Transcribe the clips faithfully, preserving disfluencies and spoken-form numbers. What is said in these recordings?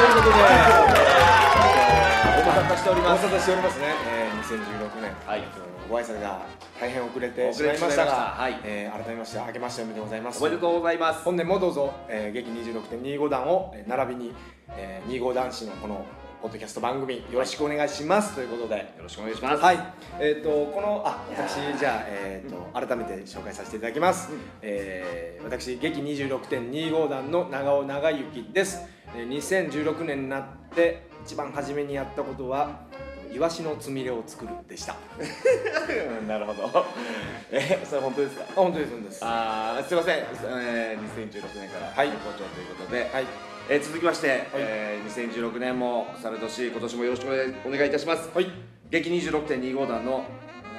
いうことでご無沙汰しております。 ご無沙汰しておりますね、えー、にせんじゅうろくねん、はい、ご挨拶が大変遅れてしまいましたが、はい、えー、改めまして明けましておめでとうございます。 おめでとうございます。 本年もどうぞ、えー、劇 にじゅうろくてんにじゅうご 弾を、えー、並びに、えー、にじゅうご男子のこのポッドキャスト番組よろしくお願いしますということで、よろしくお願いします。 はい、えっ、ー、とこのあ私じゃあ、えー、と改めて紹介させていただきます。うん、えー、私劇 にじゅうろくてんにじゅうご 弾の長尾長幸です。にせんじゅうろくねんになって一番初めにやったことはイワシのつみれを作るでした。 なるほど。え、それ本当ですか？ あ、本当です、本当です。 あ、すいません、えー、にせんじゅうろくねんから好調ということで、はい、えー、続きまして、はい、えー、にせんじゅうろくねんもさる年、今年もよろしくお願いいたします。はい、劇 にじゅうろくてんにじゅうご 弾の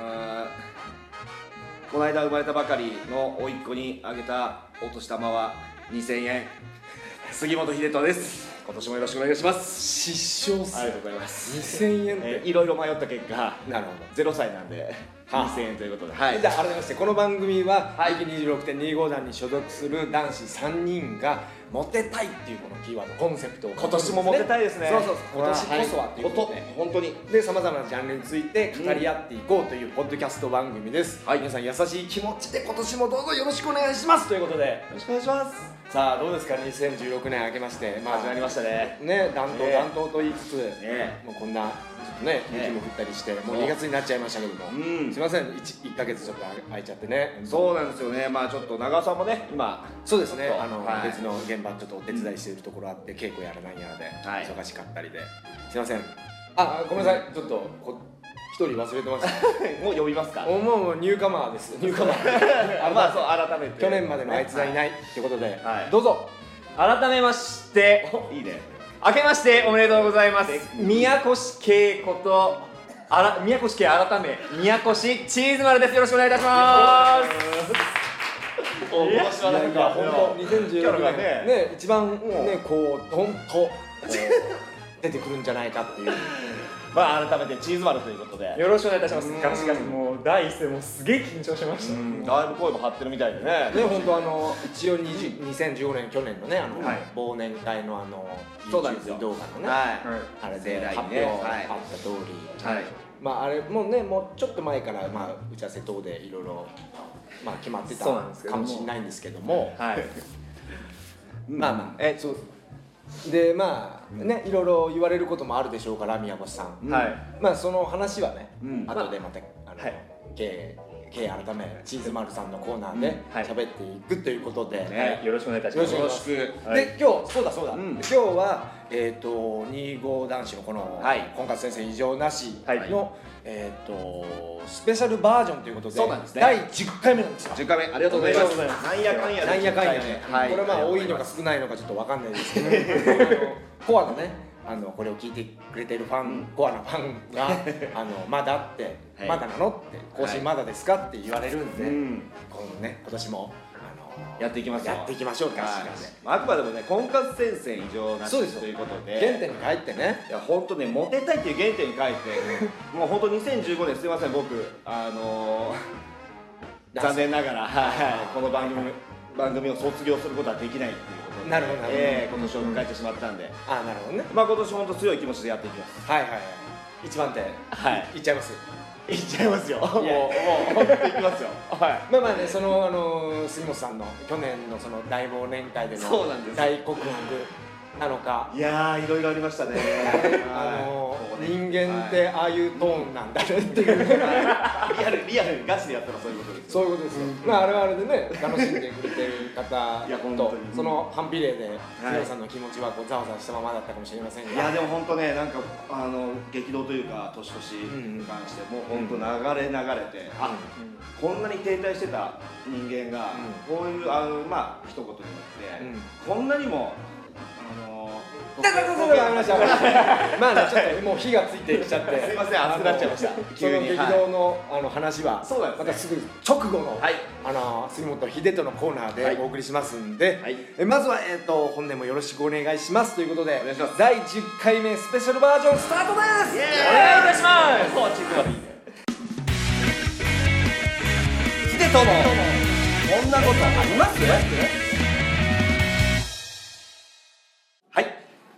この間生まれたばかりの甥っ子にあげたお年玉はにせんえん、杉本秀人です。今年もよろしくお願いします。 失笑っす。 ありがとうございます。 にせんえんって、 えー、いろいろ迷った結果、 なるほど、 ゼロさいなんでにせんえんということで、 はい、じゃあ改めましてこの番組は劇 にじゅうろくてんにじゅうご 弾に所属する男子さんにんがモテたいっていうこのキーワードコンセプトを、 今年もモテたいですね。 そうそう、今年こそはっていうことで、 本当にでさまざまなジャンルについて語り合っていこうというポッドキャスト番組です。はい、皆さん優しい気持ちで今年もどうぞよろしくお願いしますということで、よろしくお願いします。 さあどうですか、にせんじゅうろくねん明けまして、 まあ始まりましたね。 ね、暖冬暖冬と言いつつ、 ね、 もうこんなちょっとね雪も降ったりして、もうにがつになっちゃいましたけども、すいません、いっかげつちょっと空いちゃってね。 そうなんですよね。まあちょっと長尾さんもね今、 そうですね、あの別の現場ちょっとお手伝いしているところあって、稽古やらないやらで忙しかったりで、すいません。あ、ごめんなさい、ちょっと一人忘れてました。 もう呼びますか？ もうもうニューカマーです。ニューカマー。あ、まあそう改めて。 去年までのあいつはいないってことで、どうぞ。 改めましていいね、 明けましておめでとうございます。宮越恵ことあら宮越恵改め宮越チーズ丸です。よろしくお願いいたします。 お、今年はなんか本当にせんじゅうろくねんね一番ねこうドンと出てくるんじゃないかっていう。 まあ改めてチーズ丸ということでよろしくお願いいたします。ガチガチもう第一声もすげえ緊張しました。 だいぶ声も張ってるみたいでね。 ね、本当あの一応にせんじゅうごねん去年のねあの忘年会のあの YouTube 動画のねあれで発表あった通り、まああれもねもうちょっと前からまあ打ち合わせ等でいろいろまあ決まってたかもしれないんですけども、まあまあえそうでまあね、いろいろ言われることもあるでしょうから宮越さん、はい、まあその話はね、うん、後でまたあの、はい、K, K 改めチーズ丸さんのコーナーで喋っていくということで、 うん、はい、よろしくお願いいたします。 よろしく、はい、で今日そうだそうだ、うん、今日はえっ、ー、とにじゅうご男子のこの、はい、婚活先生異常なしの、はい、えっ、ー、とスペシャルバージョンということで、 そうなんですね、 だいじゅっかいめなんですよ。 じゅっかいめありがとうございます。なんやかんやなんやかんやね、はい、これはまあ多いのか少ないのかちょっとわかんないですけどコアのねあのこれを聞いてくれているファン、うん、コアなファンがあのまだって、はい、まだなのって更新まだですかって言われるんで、はい、このね今年もやっていきましょうやっていきましょう。 あくまでもね婚活先生異常なしということで原点に帰ってね、 いや本当ねモテたいっていう原点に帰ってもう本当にせんじゅうごねんすいません僕あのー、残念ながら、はい、この番組番組を卒業することはできないっていうことで、 なるほど、 えー、今年を迎えてしまったんで、 あ、なるほどね、 まあ今年本当強い気持ちでやっていきます。 はいはいはい、一番手、はい、いっちゃいます。 いっちゃいますよ。もうもう本当いきますよ。はい。 まあまあね、そのあの杉本さんの去年のその大忘年会での大告白なのか、 いやーいろいろありましたね。 あの人間ってああいうトーンなんだねっていう、 リアルリアルにガチでやったらそういうことです。 そういうことですよ。まああれはあれでね楽しんでくれてる方とその反比例で杉本さんの気持ちはこうざわざわしたままだったかもしれませんが、 いやでも本当ねなんかあの激動というか年々に関してもう本当流れ流れて、あこんなに停滞してた人間がこういうあのまあ一言によってこんなにもだだだだだまあねちょっともう火がついてきちゃってすいません熱くなっちゃいました。 その激動のあの話はまたすぐ直後のあの杉本秀人のコーナーでお送りしますんで、えまずはえっと本年もよろしくお願いしますということでだいじゅっかいめスペシャルバージョンスタートです。 お願いいたします。 秀人のこんなことあります？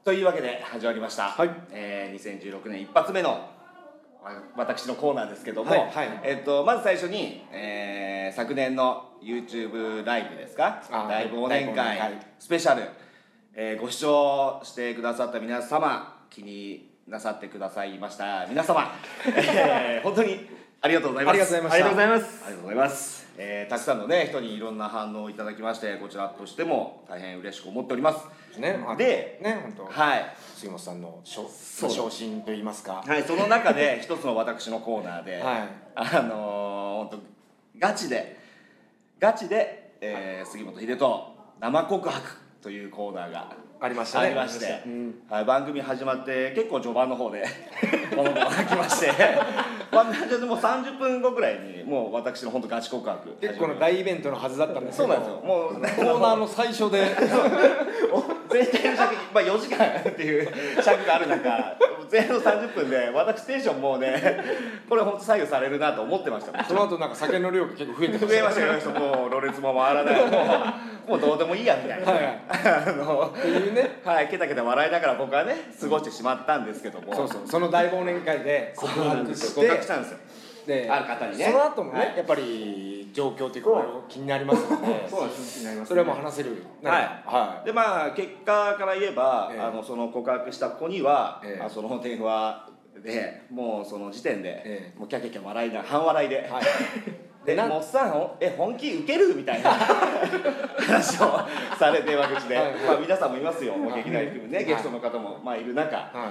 というわけで始まりました、 はいえー、にせんじゅうろくねん一発目の私のコーナーですけども、 はいはいえっと、まず最初に、えー、昨年の YouTube ライブですか、大忘年会スペシャル、えー、ご視聴してくださった皆様、気になさってくださいました皆様、えー、本当にありがとうございます。 ありがとうございました。 ありがとうございます。 ありがとうございます。えー、たくさんのね人にいろんな反応をいただきまして、こちらとしても大変嬉しく思っております。 ね、 で、 ね、本当。 はい。 杉本さんの昇進と言いますか。 はい、その中で一つの私のコーナーで、 はい、 あのー、本当ガチでガチで、えー、杉本秀人生告白というコーナーがありましたね。 ありまして、 うん、 はい、番組始まって結構序盤の方でこのコーナー来まして番組始まってもうさんじゅっぷんごくらいにもう私の本当ガチ告白結構の大イベントのはずだったんですけど、 そうなんですよ。もうコーナーの最初で全体の尺、まあ、よじかんっていう尺がある中前半のさんじゅっぷんで私テンションもうねこれ本当左右されるなと思ってました。 その後なんか酒の量が結構増えてました増えましたよ。もうろれつも回らない、もうもうどうでもいいやみたいな、はい、あのっていうね、 はい、ケタケタ笑いながら僕はね過ごしてしまったんですけども、 そうそう、その大忘年会で告白して告白したんですよ。 である方にね、 その後もね、 はい、 やっぱり状況というか気になりますので、 そうです、気になりますね。 それはもう話せる。 はい、 はい。 でまあ結果から言えば、 ええ、 あのその告白した子には、 ええ、 あその電話でもうその時点で、 ええ、 もうキャキャキャ笑いな半笑いで、はい、でなもっさんえ本気ウケるみたいな話をされてわけで、はい、まあ皆さんもいますよ、もう劇団含むね、はい、ゲストの方もまあいる中。はい、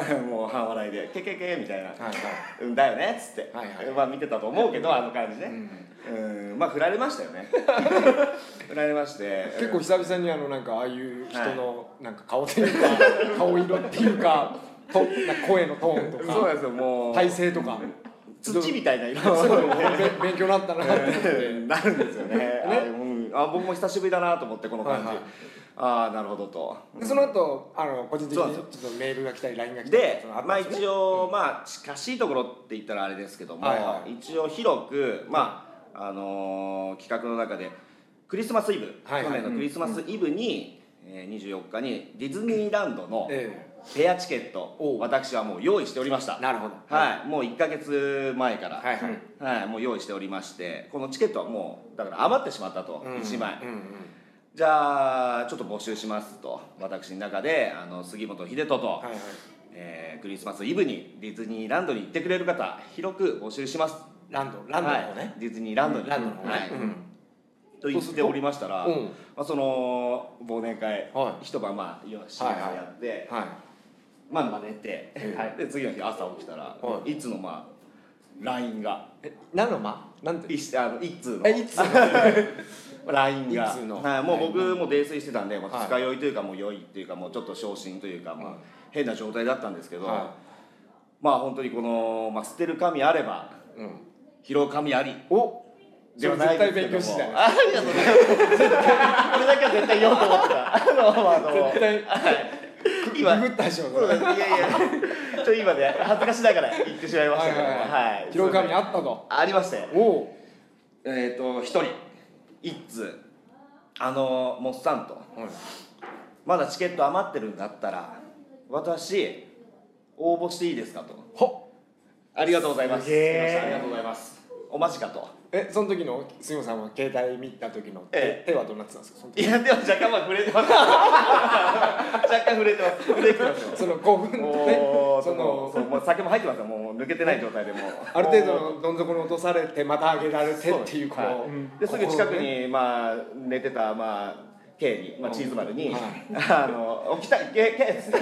もう半笑いでケケケみたいな、はいはい、うんだよねっつって、はいはい、まあ見てたと思うけど、あの感じね、うん、うんまあ振られましたよね振られまして、 結構久々にあのなんかああいう人のなんか顔というか、はい、顔色っていうかと声のトーンとか、 そうですよ、もう体勢とか土みたいな色勉強になったなってなるんですよね。ね、あ、うん、あ僕も久しぶりだなと思ってこの感じ、はいはい、ああなるほどと。 でその後あの個人的にちょっとメールが来たり ライン が来たりで、まあ一応まあ近しいところって言ったらあれですけども、はいはい、一応広くまああのー、企画の中でクリスマスイブ、はいはい、去年のクリスマスイブに、うんえー、にじゅうよっかにディズニーランドの、えーペアチケットを私はもう用意しておりました。 なるほど、 はい、もういっかげつまえから、 はいはいはい、もう用意しておりまして、このチケットはもうだから余ってしまったと、うん、いちまい、うんうん、じゃあちょっと募集しますと、私の中であの杉本秀人と、はいはいえー、クリスマスイブにディズニーランドに行ってくれる方広く募集します。 ランドランドの方ね、 はい、ディズニーランドに、 ランドの方ね、 はいうんと言っておりましたら、うんまあ、その忘年会、はい、一晩まあよしやって、はいはいまあ、まあ寝て、はい、で次の日朝起きたら、はい、いつのまあ ライン がえ何のまなんていあの一通のえ一通のライン が一通の、 はい、もう僕も泥酔してたんで、まあ、二日酔いというかもう酔いっていうかもうちょっと昇進というか、まあ、変な状態だったんですけど、はい、まあ本当にこの、まあ、捨てる神あれば、うん、拾う神ありおではないですけども、絶対勉強してた。 ありがとうございます。絶対これだけは絶対言おうと思ってた。あのあの絶対はい今ググったでしょ。 いやいやちょっと今ね恥ずかしながら言ってしまいましたけど、はい拾う神あったと。 ありまして、 おえっと一人一通あのモッサンと、まだチケット余ってるんだったら私応募していいですかと。 ほありがとうございます。ありがとうございます。お待ちかと。 え、その時の杉本さんは携帯見た時の手、手はどうなってたんですか。その時いやでも若干まあ触れてます若干触れてます触れてますよ。 その興奮とね、 そのそうもう酒も入ってますよ。もう抜けてない状態でもある程度のどん底に落とされてまた上げられてっていうこの、 はい、ですぐ近くにまあ寝てたまあK に、まあ、チーズ丸に、はい、あの起きたけけっつって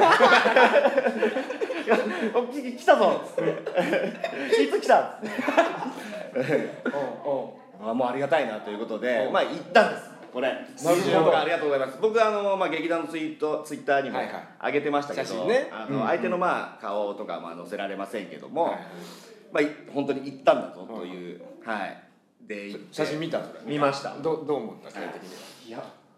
起き来たぞっつっていつ来たっつっておおあもうありがたいなということでまあ行ったんですこれ。なるほどありがとうございます。僕あの、まあ、劇団のツイートツイッターにも上げてましたけど、はいはいね、あの、うん、相手の、まあ、顔とかまあ載せられませんけども、はいはいまあ、本当に行ったんだぞという、はい、はい、で写真見た見ました。 どどう思った？それ的には。 いや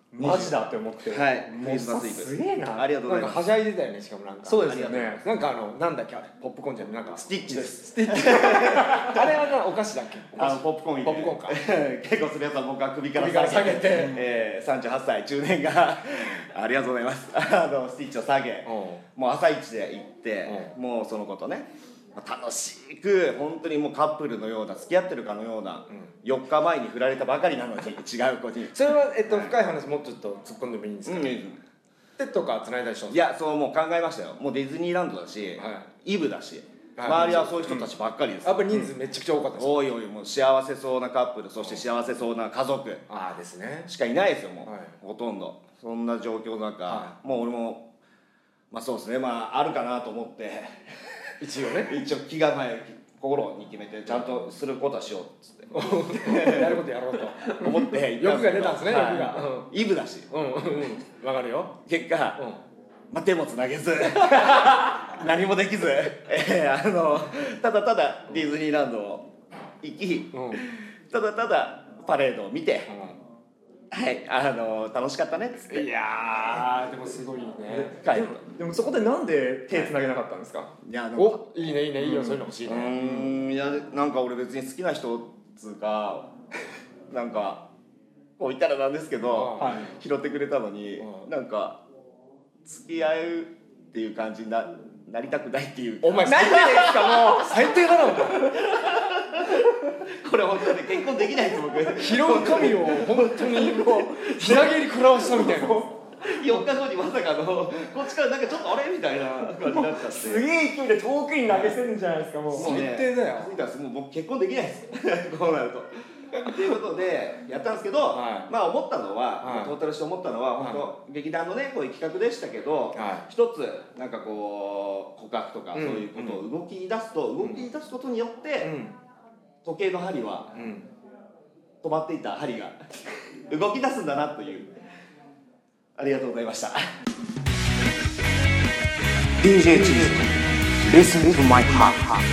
マジだって思って、 はい、 もうさすげえな。 ありがとうございます。 なんかはしゃいでたよね、しかもなんか。 そうですよね。 なんかあのなんだっけあれ、ポップコーンじゃない、なんかスティッチです。 スティッチ。あれはなお菓子だっけ？ あのポップコーン。 ポップコーンか。 結構するやつは僕は首から下げて、 えー、さんじゅうはっさい中年がありがとうございます。あのスティッチを下げ、もう朝一で行って、もうそのことね。楽しく本当にもうカップルのような付き合ってるかのような、うん、よっかまえに振られたばかりなのに違う子にそれは、えっと、深い話もうちょっと突っ込んでもいいんですか、ね、うん、手とか繋いだりしたんですか？ いや、そうもう考えましたよ。もうディズニーランドだし、はい、イブだし、はい、周りはそういう人たちばっかりです、 うん、やっぱり人数めちゃくちゃ多かったですか？ おいおい、もう幸せそうなカップル、そして幸せそうな家族ああですねしかいないですよもう、 はい、 ほとんどそんな状況の中、はい、もう俺もまあそうですね、まああるかなと思って一応ね一応気構え心に決めてちゃんとすることはしようっつってやることやろうと思って欲が出たんですね、 はい、 欲が、 うん、イブだし、 うんうんうん、分かるよ。 結果、うん、まあ、手もつなげず何もできず、えー、あのただただディズニーランドを行き、うん、ただただパレードを見て、うん、はい、あの楽しかったねっつって。 いやーでもすごいね。 でも、でもそこでなんで手つなげなかったんですか？ いや、 お、いいねいいねいいよ、うん、そういうの欲しいね。 うーん、いや、なんか俺別に好きな人っつうかなんかこう言ったらなんですけど、はい、拾ってくれたのに、うん、なんか付き合うっていう感じに な, なりたくないっていうか。 お前最低ですか？もう最低だなお前これ本当に結婚できないです僕。 拾う神を本当にもうひらげり食らわしたみたいな。 よっかごにまさかのこっちからなんかちょっとあれみたいな感じになっちゃって、 すげえ勢いで遠くに投げ銭じゃないですか。もう最低だよ。 もう僕結婚できないですこうなるとっていうことでやったんですけど、はい、まあ思ったのは、はい、トータルして思ったのは、はい、本当劇団のねこういう企画でしたけど、はい、一つなんかこう告白とか、うん、そういうことを動き出すと、うん、動き出すことによって、うん、時計の針は、うん、止まっていた針が動き出すんだなという。ありがとうございました。 ディージェー チーズ Listen to my heart。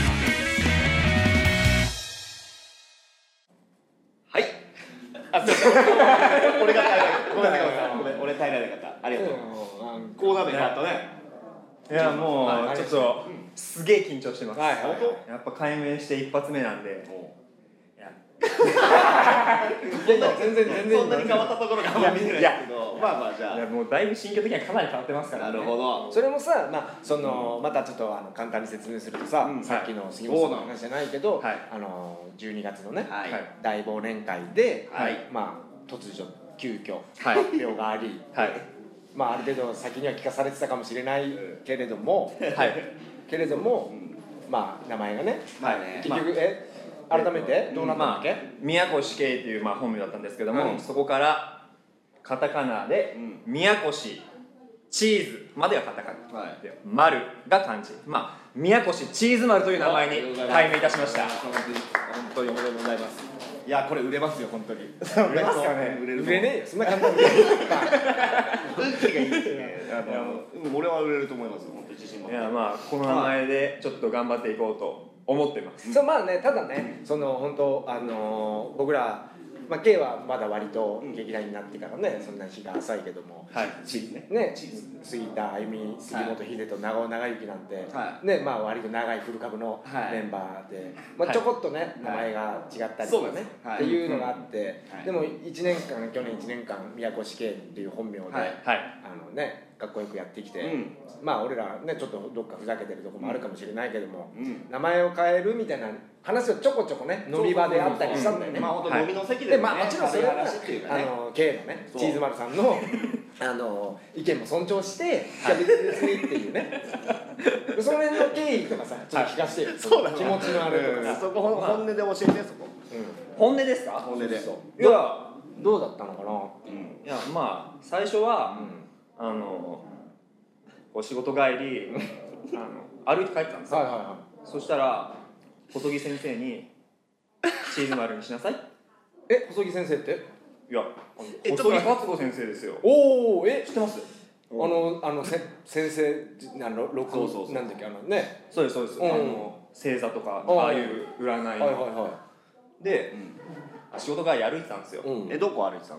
はい。あ、すいません俺が平らごめんなさい、ごめん、俺平らなかった。ありがとう。コーナーで変わったね。 いやもうちょっとすげえ緊張してます。はい、やっぱ改名して一発目なんで。いやいや全然全然そんなに変わったところがあんまり見てないですけど、まあまあじゃあ、いやもうだいぶ心境的にはかなり変わってますからね。なるほど。 それもさ、まあそのまたちょっとあの簡単に説明するとさ、さっきの杉本さんの話じゃないけど、あのじゅうにがつのね大忘年会で、まあ突如急遽発表があり、まあある程度先には聞かされてたかもしれないけれども、けれどもまあ名前がね、結局え改めてどうなったんだっけ？ 宮越圭というまあ本名だったんですけども、うん、そこからカタカナで、うん、宮越チーズまではカタカナ、はい、で丸が漢字、まあ宮越チーズ丸という名前に改名いたしました。 本当におめでとうございます。いやこれ売れますよ本当に。 売れますかね？ 売れる。売れねえよそんな簡単に。 運気がいいですね。あの俺は売れると思います。本当に自信持って。 いやまあこの名前でちょっと頑張っていこうと思ってます。 そうまあね、ただね、その本当あのー、僕ら、まあ、K はまだ割と劇団になってからね、そんな日が浅いけども、はい、ね, ね杉田あゆみ、杉本秀人、長尾長之なんて、はい、ねまあ割と長いフル株のメンバーで、はいまあ、ちょこっとね、はい、名前が違ったりとかね、はい、っていうのがあって、はい、でもいちねんかん去年いちねんかん宮越圭っていう本名で、はい、あのねかっこよくやってきて、うん、まあ俺らねちょっとどっかふざけてるとこもあるかもしれないけども、うん、名前を変えるみたいな話をちょこちょこね飲み場であったりしたんだよね。 まあ本当飲みの席でね。 まあもちろんそれはあの K のねチーズ丸さんのあの意見も尊重して、いや別にっていうね。その辺の経緯とかさちょっと聞かせてよ。そうだ気持ちのあるとかさ。 そこ本音で教えてそこ。 本音ですか？ 本音で。いやどうだったのかな。 いやまあ最初はあのお仕事帰りあの歩いて帰ったんですよ。はいはいはい。そしたら細木先生にチーズ丸にしなさい。 え細木先生って？ いや細木勝子先生ですよ。 おおえ知ってます？ あのあのせ先生あの録音なんだっけあのね。 そうですそうです。あの星座とかああいう占いの。はいはいはい。で仕事帰り歩いてたんですよ。 えどこ歩いてたんですか？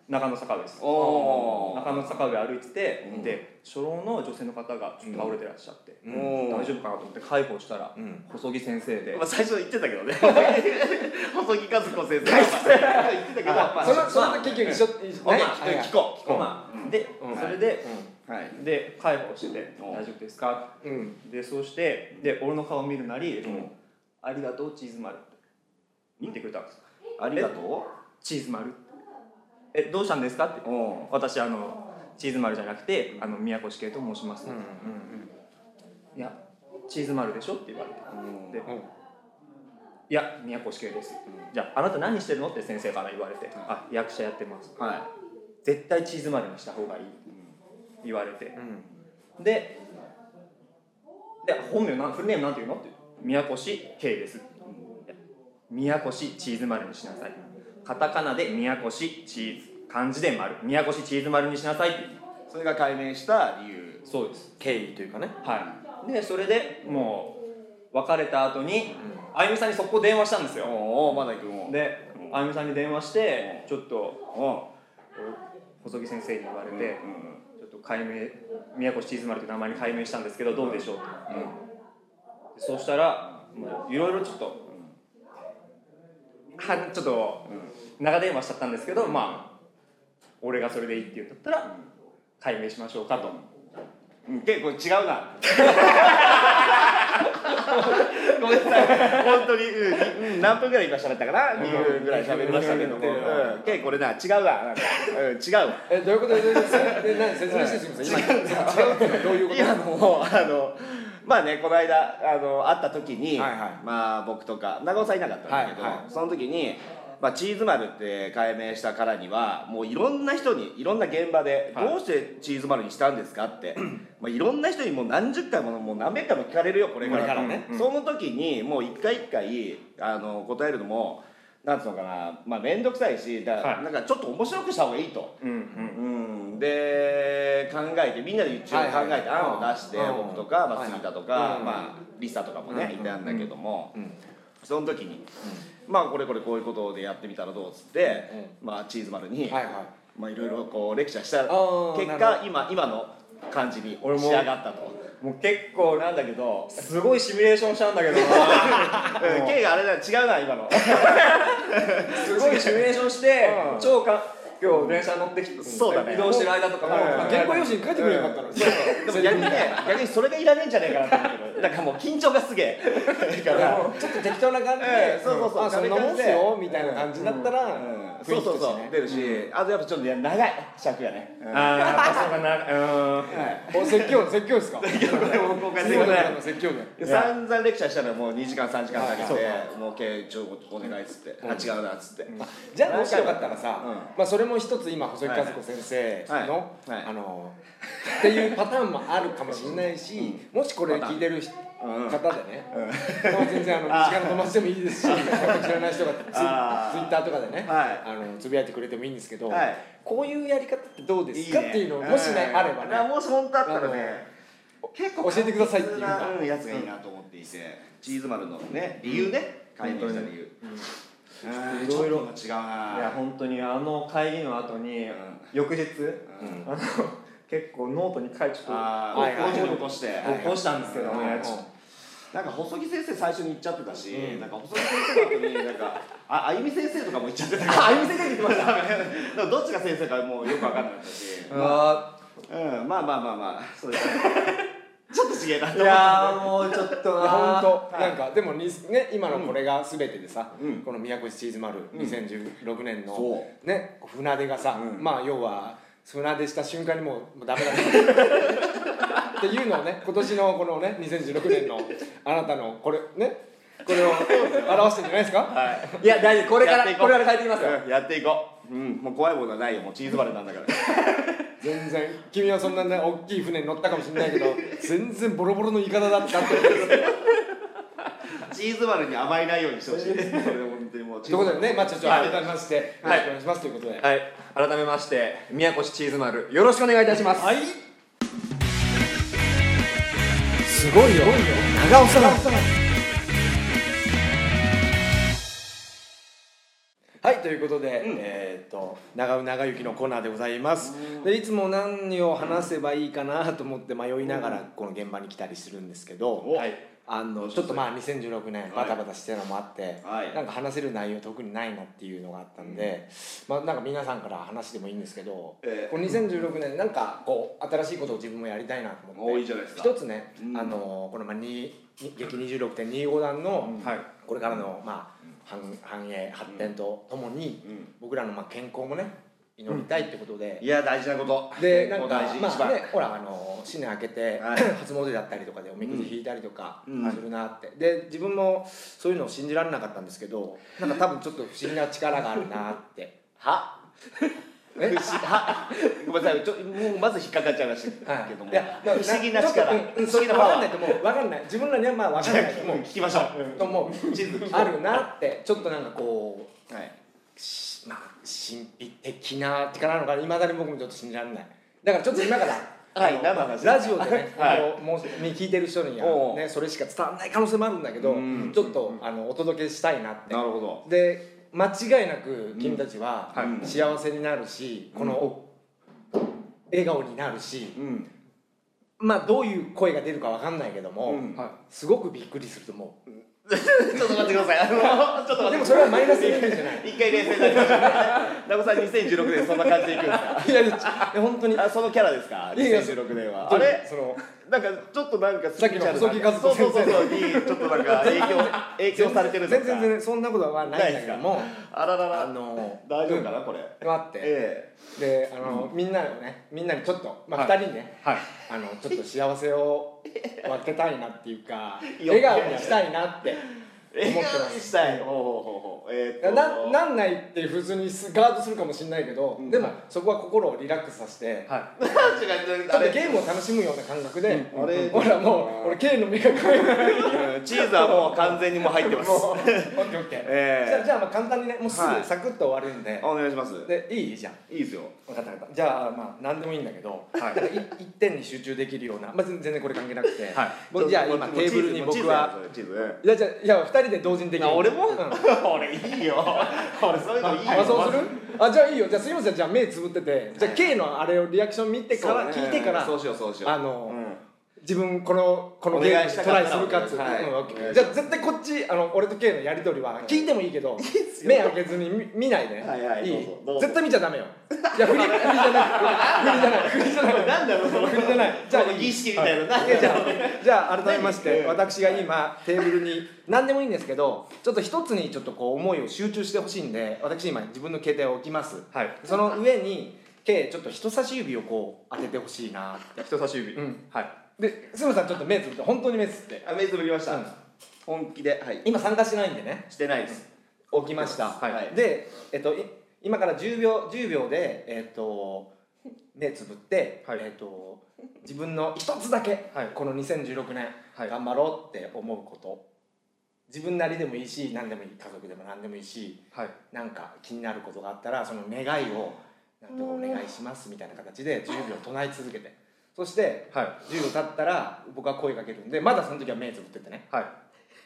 中野坂上です。中野坂上歩いてて、うん、で初老の女性の方がちょっと倒れてらっしゃって、うん、大丈夫かなと思って介抱したら、うん、細木先生で、 まあ、最初言ってたけどね細木和子先生言ってたけど、まあ、 そのその結局一緒、 まあ、聞こう聞こう、 まあ、で、うん、それで、うんはい、で介抱してて大丈夫ですか、うん、でそうしてで俺の顔見るなり、うん、ありがとうチーズ丸って言ってくれたんです。 ありがとうチーズ丸えどうしたんですかって私あのチーズ丸じゃなくてあの宮越圭と申します、うんうんうん、いやチーズ丸でしょって言われて、うん、で、うん、いや宮越圭です、うん、じゃああなた何してるのって先生から言われて、うん、あ役者やってます、はい、絶対チーズ丸にした方がいい、うん、言われて、うん、でで本名なんフルネームなんて言うのって宮越圭です、うん、宮越チーズ丸にしなさい、カタカナで宮越チーズ漢字で丸宮越チーズ丸にしなさいってそれが解明した理由そうです経緯というかねはいでそれでもう別れた後に、うん、あゆみさんに速攻電話したんですよおおまだ行くもんであゆみさんに電話してちょっと細木先生に言われて、うんうん、ちょっと解明宮越チーズ丸という名前に解明したんですけどどうでしょうと、うん、そうしたらいろいろちょっとはちょっと長電話しちゃったんですけど、まあ俺がそれでいいって言うんだったら解明しましょうかと、 うん、結構違うなごめんなさい本当に、うん、何分ぐらい今喋ったかなにふんぐらい喋りましたけども、うん、結構これな違うななんか、うん、違うわえどういうことで何説明してすみません今違うどういうこと今のあのまあねこの間あの会った時に、はいはい、まあ僕とか長尾さんいなかったんだけど、はいはい、その時にまあ、チーズ丸って解明したからにはもういろんな人にいろんな現場でどうしてチーズ丸にしたんですかって、はいまあ、いろんな人にもう何十回ももう何百回も聞かれるよこれから、からね、うん、その時にもう一回一回あの答えるのもなんつうのかな、まあ、面倒くさいしだ、はい、なんかちょっと面白くした方がいいと、うんうんうん、で考えてみんなで一応考えて案を出して、はいはい、僕とか、まあ、杉田とか、はいまあ、リサとかもね、うん、いたんだけども、うん、その時に、うんまあこれこれこういうことでやってみたらどうっつって、うんまあ、チーズ丸に、はいはいまあ、いろいろこうレクチャーした結果今今の感じに仕上がったともう結構なんだけどすごいシミュレーションしたんだけどなK があれだ違うな今のすごいシミュレーションして超か今日電車乗ってきてそうだ、ね、移動してる間とかも原稿用紙に書いてくれよかったの、うん、そうでも逆にね逆にそれがいらねえんじゃねえかなと思うけどだからもう緊張がすげえだからちょっと適当な感じで、うん、そうそうそう、あ、そんなもんすよみたいな感じだったら、うんうん、 そうそうそう出るし、うん、あとやっぱちょっと長い尺がね、 うん、ああやっぱそうかなうんお説教説教ですか説教これも公開できない説教で散々レクチャーしたらもうにじかんさんじかんかけてもう経ちょお願いっつってあ違うなっつってじゃあもしよかったらさまあそれも一つ今細木和子先生のあのっていうパターンもあるかもしれないしもしこれ聞いてる人方でね、うん、全然あの身近な友達でもいいですし知らない人がツイッターとかでね、はい、あのつぶやいてくれてもいいんですけど、はい、こういうやり方ってどうですかいい、ね、っていうのをもしね、うん、あればねもし本当あったらね結構教えてくださいっていうかやつがいいなと思っていて、うん、チーズ丸のね理由ね解明した理由、 うん、いろいろ違うな。いや本当にあの会議の後に、うん、翌日、うん、あの結構ノートに書いて起こして起こしたんですけどね。 なんか細木先生最初に言っちゃってたし、うん、なんか細木先生の後になんかああゆみ先生とかも言っちゃってたから、 あゆみ先生って言ってました。 どっちが先生かもうよく分かんなかったし、まあ、うん、まあまあまあまあそうです。ちょっとちげえな。いやもうちょっとな。 本当なんかでもにね今のこれがすべてでさ、うん、この宮越チーズ丸にせんじゅうろくねんの、うん、ね船出がさ、うん、まあ要は船出した瞬間にもうダメだっていうのをね今年のこのねにせんじゅうろくねんのあなたのこれねこれを表してるんじゃないですか。 はい。いや大丈夫これからこれから変えていきますよ。 やっていこう。うんもう怖いものはないよもうチーズ丸なんだから。 全然君はそんなね大きい船に乗ったかもしれないけど全然ボロボロの言い方だったってチーズ丸に甘えないようにしてほしいですね。ということでねまあちょっと改めましてよろしくお願いしますということではい改めまして宮越チーズ丸よろしくお願いいたします。 はいすごいよ長尾さんはいということで、うん、えっと長尾長行のコーナーでございます。でいつも何を話せばいいかなと思って迷いながらこの現場に来たりするんですけど、はい、あのちょっとまあにせんじゅうろくねんバタバタしてるのもあって、はい、なんか話せる内容特にないなっていうのがあったんで、うん、まあなんか皆さんから話してもいいんですけど、えー、このにせんじゅうろくねんなんかこう新しいことを自分もやりたいなと思って、 いいじゃないですか。 一つね、うん、あのこのまあに劇 にじゅうろくてんにじゅうご 弾の、うん、これからのまあ繁栄発展とともに、うん、僕らのまあ健康もね祈りたいってことで、 うん、いや大事なことでなんかまあねほらあの新年明けて、はい、初詣だったりとかでおみくじ引いたりとかするなって、うん、で自分もそういうのを信じられなかったんですけど、なんか多分ちょっと不思議な力があるなってはえはごめんなさい、ちょもうまず引っかかっちゃいましたけども、いや不思議な力、 不思議なパワー分かんないと思う、分かんない、自分らにはまあ分かんないと思う、 聞きましょうと思う、地図あるなってちょっとなんかこう、はい、まあ神秘的な力なのかいまだに僕もちょっと信じられない。だからちょっと今からはい、ラジオでね、はい、もう聞いてる人には、ね、それしか伝わらない可能性もあるんだけど、ちょっとあのお届けしたいなって。 なるほど。 で間違いなく君たちは幸せになるし、うん、この笑顔になるし、うん、まあどういう声が出るかわかんないけども、うん、すごくびっくりすると思う。 ちょっと待ってください。あのちょっと待って。 でもそれはマイナスになるんじゃない。 一回冷静になりましたね。ナゴさんにせんじゅうろくねんそんな感じでいくんですか。いやいや本当に。 あそのキャラですか。にせんじゅうろくねんは。あれそのなんかちょっとなんかさっきの細木和子先生にちょっとなんか影響影響されてるんですか。 全然全然そんなことはないんだけども。 あららら。あの大丈夫かなこれ。 待って。であのみんなのねみんなにちょっとまあ二人にねあのちょっと幸せを分けたいなっていうか笑顔にしたいなって。思ってます。 したい。おおえー、ななんないって普通にガードするかもしれないけど、うん、でもそこは心をリラックスさせて、はい、ちょっとゲームを楽しむような感覚で、うん、あれほらもう俺 K の目が怖いチーズはもう完全にもう入ってます。オッケーオッケー。えー、じゃあじゃあまあ簡単にねもうすぐサクッと終わるんで、はい、 お願いします。 でいいじゃん。 いいですよ。 分かった分かった。じゃあまあ何でもいいんだけど、はい、一点に集中できるような、まあ全然これ関係なくて、はい、僕じゃあ今テーブルに僕は、いやじゃいや二人で同時にできる。 俺も、うん、俺いいよ俺そういうのいいよ。 あそうする？あじゃあいいよ。じゃあすいません、じゃあ目つぶってて、じゃあ K のあれをリアクション見てから、ね、聞いてからそうしようそうしよう。 あの、うん、自分このこのゲームにトライするかっつう、はい、じゃあ絶対こっちあの俺と K のやり取りは聞いてもいいけど、目開けずに 見, 見ないで、はいはい、いい絶対見ちゃダメよ。いや振り振りじゃない振りじゃない振りじゃないなんだろうその振りじゃない。じゃあ儀式みたいな。 じゃあじゃあ改めまして私が今テーブルに何でもいいんですけど、ちょっと一つにちょっとこう思いを集中してほしいんで、私今自分の携帯を置きます。はい。その上に K ちょっと人差し指をこう当ててほしいなって。 人差し指。 うん。はい。で、すみません、ちょっと目つぶって、本当に目つぶって。 あ、目つぶりました、うん、本気で、はい、 今参加してないんでね。 してないです。 置きました。はい、で、えっと、今からじゅうびょう、じゅうびょうで、えっと、目つぶって、はい、えっと、自分の一つだけ、はい、このにせんじゅうろくねん、はい、頑張ろうって思うこと。自分なりでもいいし、何でもいい、家族でも何でもいいし、はい、なんか気になることがあったら、その願いを、なんとかお願いしますみたいな形でじゅうびょう唱え続けて。そして、はい、じゅうびょう経ったら僕は声かけるんで、まだその時は目つぶっててね、はい、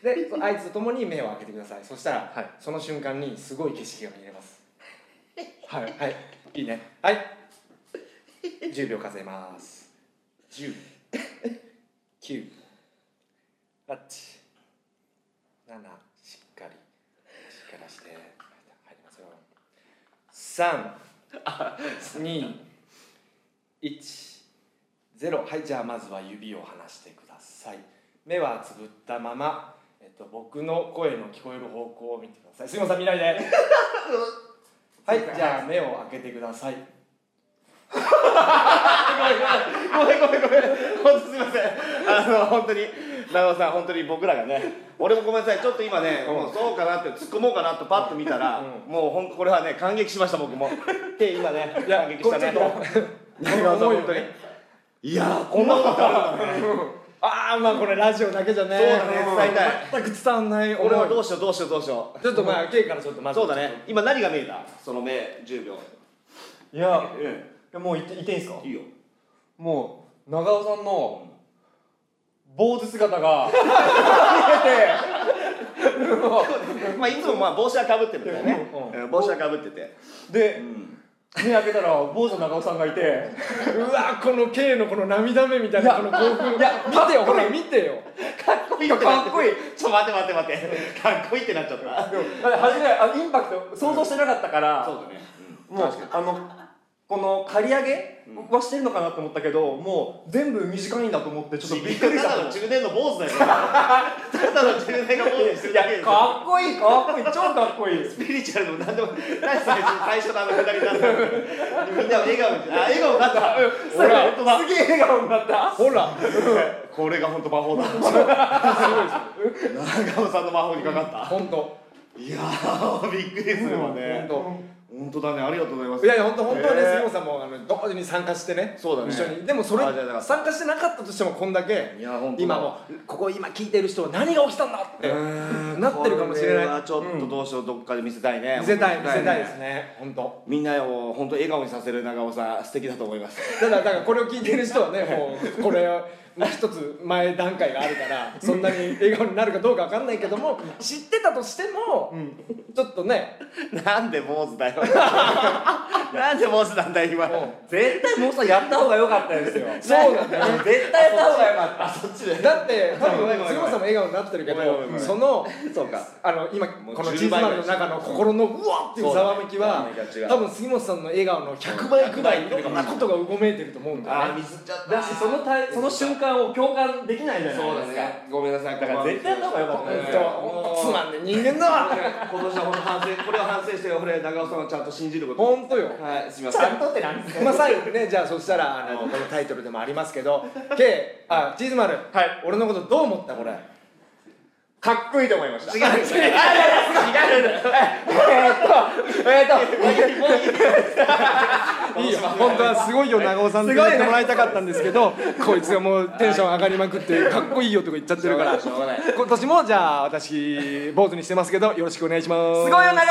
で合図とともに目を開けてください。そしたら、はい、その瞬間にすごい景色が見れます。はい、はい、いいね。はいじゅうびょう数えます。じゅう、きゅう、はち、なな、しっかり力して入りますよ。さん、に、いち、ゼロ。はい、じゃあまずは指を離してください。目はつぶったまま、えっと、僕の声の聞こえる方向を見てください。すいません、見ないではい、じゃあ目を開けてくださいごめんごめんごめんごめん本当すいません。あの本当に長尾さん、本当に僕らがね、俺もごめんなさい、ちょっと今ね、うん、もうそうかなって突っ込もうかなとパッと見たら、うん、もう本当これはね感激しました。僕もって今ね感激したね。長尾さん本当にいやーこんなことあるんだねああまあこれラジオだけじゃね、 そうだね、伝えたい。 全く伝わんない。 俺はどうしようどうしようどうしよう。 ちょっとまあ K からちょっとまずそうだね。今何が見えた？その目じゅうびょう。 いや、うん、いやもう言って言っていいですか？ いいよ。 もう長尾さんの坊主姿が見えてまあいつもまあ帽子はかぶってるんだよね。帽子はかぶっててで目開けたら坊主長尾さんがいて、 うわこの K のこの涙目みたいなこの興奮、いや見てよほら見てよ、 かっこいいかっこいい。ちょっと待って待って待ってかっこいいってなっちゃった。 初めあインパクト想像してなかったから、 そうだね、 もうあのこの刈り上げはしてるのかなと思ったけど、もう全部短いんだと思ってちょっとびっくりした。 ただの中年の坊主だよ。ただの中年が坊主にしてるだけです。 かっこいいかっこいい超かっこいい。 スピリチュアルでも何でも何最初最初のあのくだりなんだろう。みんな笑顔にあ笑顔になった。 ほら本当だ。すげえ笑顔になった。 ほらこれが本当魔法だ。すごいです。長尾さんの魔法にかかった。 本当。 いやーびっくりするわね。本当。本当だね、ありがとうございます。 いやいや本当本当はね、杉本さんもあの同時に参加してね、 そうだね、 一緒に。でもそれ参加してなかったとしてもこんだけ今もここ今聞いてる人は何が起きたんだってなってるかもしれない。 これはちょっとどうしよう、どっかで見せたいね。 見せたい見せたいですね。本当。 みんなを本当笑顔にさせる長尾さん素敵だと思います。 ただだからこれを聞いてる人はね、もうこれ一つ前段階があるからそんなに笑顔になるかどうかわかんないけども、知ってたとしてもちょっとね、 なんで坊主だよ。なんで坊主なんだよ今。 絶対もうさやった方が良かったですよ。 そうだね。 絶対やった方が良かった。 そっちで。 だって多分杉本さんも笑顔になってるけど、そのそうかあの今このチーズマルの中の心のうわっていうざわめきは多分杉本さんの笑顔のひゃくばいくらいいろんなことがうごめいてると思うんだよね。 あミスっちゃった。 だしそのその瞬間を共感できないじゃないですか。 そうですね。ごめんなさい。 だから絶対やった方が良かったですよ。つまんね人間だわ。 今年は本当反省、これを反省してこれ長尾さんをちゃんと信じること。 本当よ。 はい、すみません。 ちゃんとってなんですか。 まあ最後にね、じゃあそしたらあのこのタイトルでもありますけど、K あチーズマル、はい、俺のことどう思ったこれ。 かっこいいと思いました。違う違う違う違う。えっとえっといいよ。本当はすごいよ長尾さんって言ってもらいたかったんですけど、こいつがもうテンション上がりまくってかっこいいよとか言っちゃってるから。今年もじゃあ私坊主にしてますけどよろしくお願いします。 すごいよ長尾さん。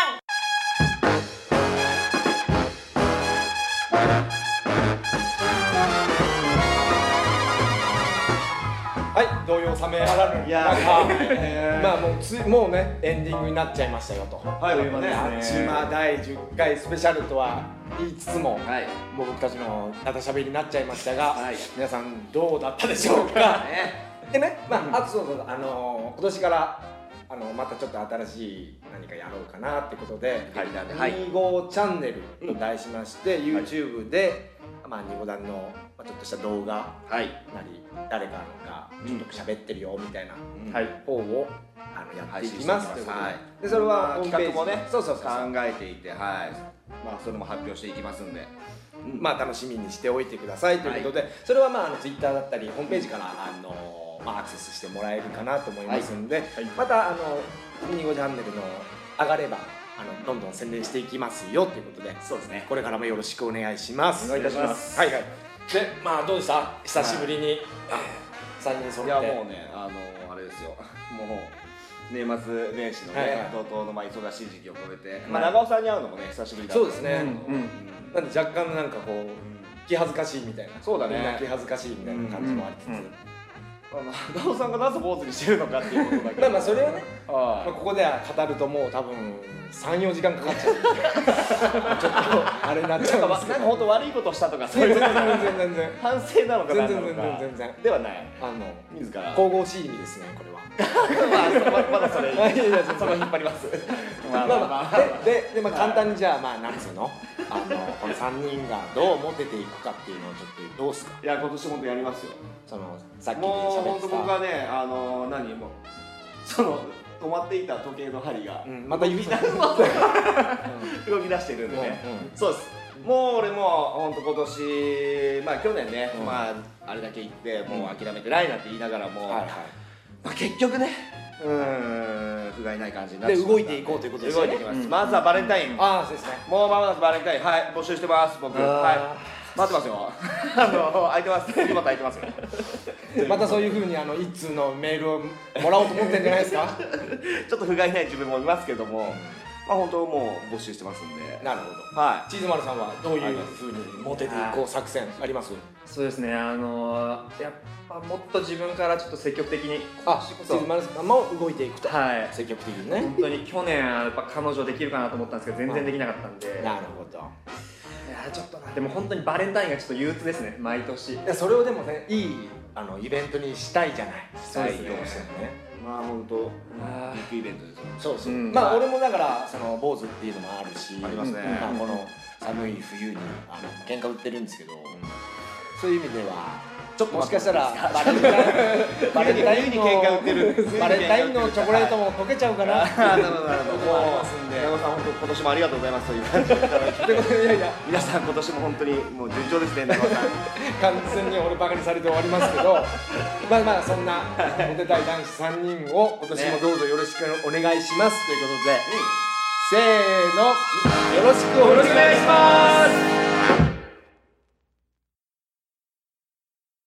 はい、動揺冷めやらぬ。いやー、まあもうつもうねエンディングになっちゃいましたよと。 はい、ということであっちまだいじゅっかいスペシャルとは言いつつも、はい、もう僕たちのだだしゃべりになっちゃいましたが、はい、皆さんどうだったでしょうか。でね、まああとそうそうあの今年からあのまたちょっと新しい何かやろうかなってことで、にごチャンネルと題しまして、YouTube でまあにごだんのちょっとした動画なり誰かがちょっと喋ってるよみたいな方をあのやっていきますということで、でそれはホームページもねそうそう考えていて、はい、まあそれも発表していきますんで、 まあ楽しみにしておいてくださいということで、それはまああの Twitter だったりホームページからあのまあアクセスしてもらえるかなと思いますんで、またあのにごチャンネルの上がればあのどんどん宣伝していきますよということで、そうですね。これからもよろしくお願いします。 お願いいたします。 はいはい。で、まあどうでした？久しぶりにさんにん揃って。 いやもうね、あのあれですよ。もう年末年始のね、同等のまあ忙しい時期を超えて、まあ長尾さんに会うのもね久しぶりだった。 そうですね。なんで若干なんかこう気恥ずかしいみたいな。そうだね。みんな気恥ずかしいみたいな感じもありつつ。 長尾さんがなぜ坊主にしてるのかっていうことだけど、 まあそれをね、まあここでは語るともう多分さんよじかんかかっちゃうんでちょっとあれになっちゃうんですけど、 なんか本当悪いことしたとかそういう全然全然全然反省なのかなのか全然全然全然ではない。 あの自ら神々しい意味ですねこれは。 まあまだそれいやいやその引っ張ります。 まあまあまあででまあ簡単にじゃあまあなんつうのあのこのさんにんがどうモテていくかっていうのをちょっとどうすか。 いや今年本当やりますよ。 そのさっきもう本当僕はねあの何もその止まっていた時計の針がまた指出す動き出してるんでね。そうです。もう俺も本当今年まあ去年ねまああれだけ言ってもう諦めてないなって言いながらもまあ結局ねうん不甲斐ない感じになってで動いていこうということですね。 動いていきます。まずはバレンタイン。 ああそうですね。 もうまもなくバレンタインはい募集してます僕。はい待ってますよ。あの空いてます。今空いてますよ。 またそういう風にあの一通のメールをもらおうと思ってんじゃないですか。 ちょっと不甲斐ない自分もいますけども、 まあ本当もう募集してますんで。 なるほど。 はい。 チーズ丸さんはどういうふうにモテていこう作戦あります？ そうですね、あのやっぱもっと自分からちょっと積極的に、 あ、チーズ丸さんも動いていくと。 はい。 積極的にね。 本当に去年やっぱ彼女できるかなと思ったんですけど全然できなかったんで。 なるほど。 いやちょっとな、でも本当にバレンタインがちょっと憂鬱ですね、毎年。いやそれをでもね、いいあのイベントにしたいじゃない。 そうですね。 まあ本当ビッグイベントですよね。 そうそう。まあ俺もだからその坊主っていうのもあるし、 ありますね。 まあこの寒い冬にあの喧嘩売ってるんですけど、そういう意味では。ちょっともしかしたらバレンタインバレンタインのバレンタインのチョコレートも溶けちゃうかな。なるほどなるほど。ありますんで。 山本さん本当今年もありがとうございますという感じでいやいや皆さん今年も本当にもう順調ですね山本さん。 完全に俺バカにされて終わりますけど、まあまあそんなモテたい男子さんにんを今年もどうぞよろしくお願いしますということで、せーのよろしくお願いします。